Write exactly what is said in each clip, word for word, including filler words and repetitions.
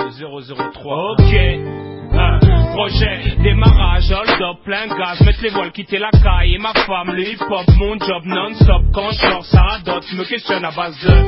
zéro zéro trois. Ok. Un projet, démarrage, hold up, plein gaz, mettre les voiles, quitter la caille et ma femme, le hip hop, mon job non-stop. Quand je sors, ça radote, me questionne à base de.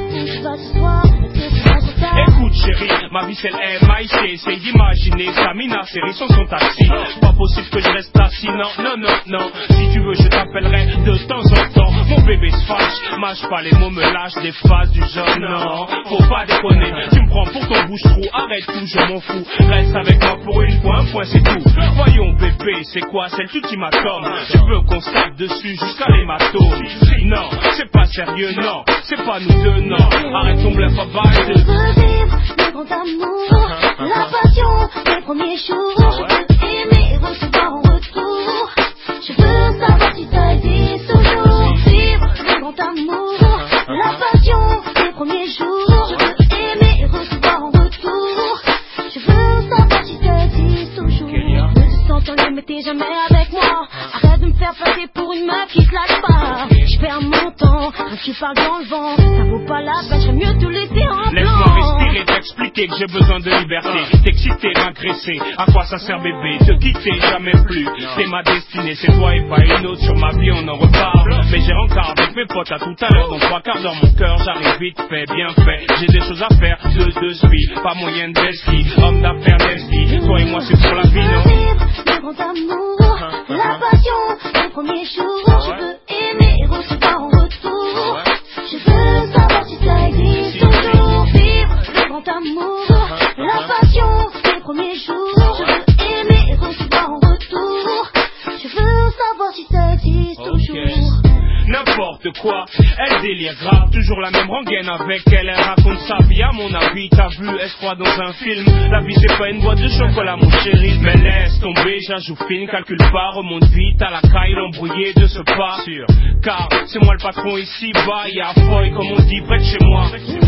Écoute chérie, ma vie c'est l'M I C, essaye d'imaginer, Samina, série sur son taxi. Pas possible que je reste assis, non, non, non, non. Si tu veux, je t'appellerai de temps en temps. Mon bébé se fâche, mâche pas les mots, me lâche des phases du genre. Non, faut pas déconner, tu me prends pour ton bouche-trou, arrête tout, je m'en fous. Reste avec moi pour une fois, un point c'est tout. Voyons bébé, c'est quoi, c'est l'ultimatum. Tu veux qu'on se tape dessus jusqu'à l'hématome. Non, c'est pas sérieux, non, c'est pas nous deux, non. Arrête ton bluff à base de. Je veux vivre le grand amour, la passion des premiers jours. Je veux aimer et recevoir en retour. Je veux savoir si ça existe toujours. Vivre le grand amour, la passion des premiers jours. Je veux aimer et recevoir en retour. Je veux savoir si ça existe toujours. Ne te sens en l'air mais t'es jamais avec moi. Arrête de me faire passer pour une meuf qui se lâche pas. Je perds mon temps, quand tu parles dans le vent. Ça vaut pas la peine, j'aime mieux te laisser en blanc. Laisse-moi respirer, t'expliquer que j'ai besoin de liberté. T'exciter, m'agresser, à quoi ça sert bébé? Te quitter, jamais plus. C'est ma destinée, c'est toi et pas une autre. Sur ma vie on en reparle. Mais j'ai rencard avec mes potes à tout à l'heure. Dans trois quarts d'heure mon cœur, j'arrive vite fait, bien fait. J'ai des choses à faire, deux, deux suites. Pas moyen de d'esprit, homme d'affaires d'esprit. Toi et moi c'est pour la vie, non? Le grand amour, la passion des premiers jours. Je veux aimer et recevoir en retour. Je veux savoir si ça existe toujours. Vivre le grand amour, la passion des premiers jours. Je veux aimer et recevoir en retour. Je veux savoir si ça existe toujours. N'importe quoi, elle délire grave, toujours la même rengaine avec elle, elle raconte sa vie à mon avis, t'as vu, elle se croit dans un film, la vie c'est pas une boîte de chocolat mon chéri, mais laisse tomber, j'ajoute fine, calcule pas, remonte vite à la caille, l'embrouillé de ce pas, sûr, car c'est moi le patron ici, bas, y'a Foy comme on dit, près de chez moi.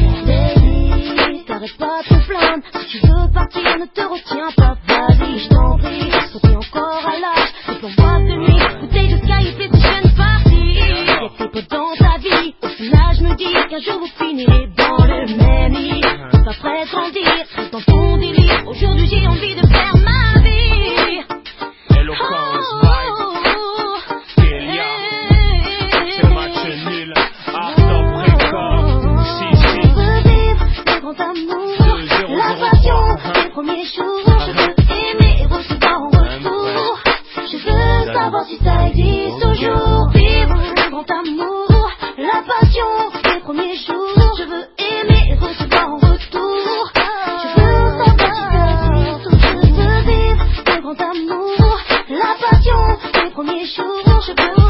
Baby, t'arrêtes pas de te plaindre, si tu veux partir ne te retiens pas, vas-y, je t'en prie, sauter encore à l'âge, c'est ton boîte de nuit, bouteille de sky et fais tes chaînes parties. Y'a tes potes dans ta vie, au final je me dis qu'un jour vous finirez dans le même lit. T'es pas prêt à grandir, reste dans ton délire, aujourd'hui j'ai envie de faire ma vie. Eloquence, vibe, Kélia, c'est match nul, art of record, si si. Je veux vivre le grand amour, la passion des premiers jours. Je veux aimer et recevoir en retour. Je veux savoir si ça existe toujours. Vivre le grand amour, la passion des premiers jours. Je veux aimer et recevoir en retour. Je veux savoir si ça existe toujours. Je veux vivre le grand amour, la passion des premiers jours. Je veux